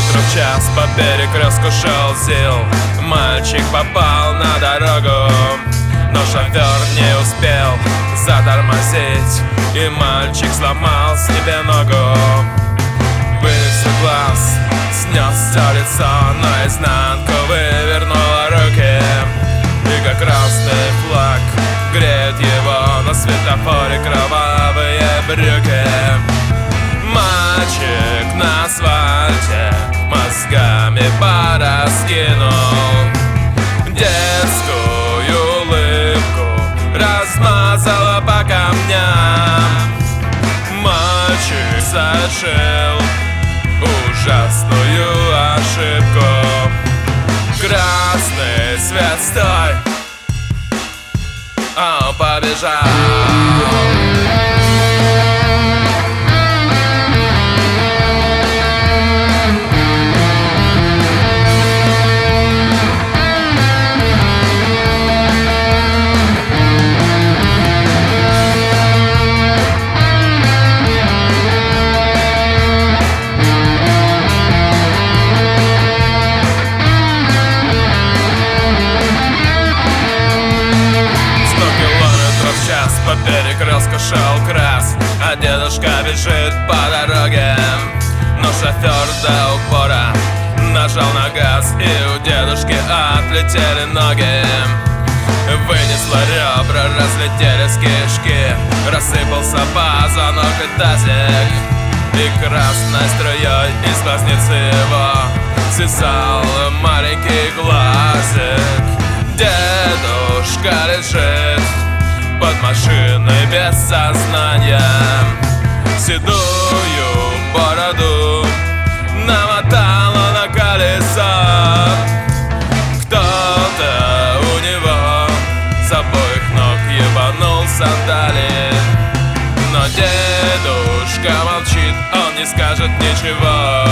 литров в час по перекрестку шел Зил. Мальчик попал на дорогу, но шофер не успел затормозить, и мальчик сломал себе ногу. Вынесся глаз, снес все лицо, наизнанку вывернула руки, и как красный флаг греет его на светофоре кровавые брюки. Мальчик на асфальте мозгами пораскинул, детскую улыбку размазала по камням. Мальчик совершил ужасную ошибку. Красный свет, стой! Он побежал. По перекрестку шел крас, а дедушка бежит по дороге, но шофер до упора нажал на газ, и у дедушки отлетели ноги. Вынесло ребра, разлетелись кишки, рассыпался позвонок и тазик, и красной струей из глазницы его свисал маленький глазик. Дедушка лежит под машиной без сознания, седую бороду намотала на колесо. Кто-то у него с обоих ног ебанул сандали, но дедушка молчит, он не скажет ничего.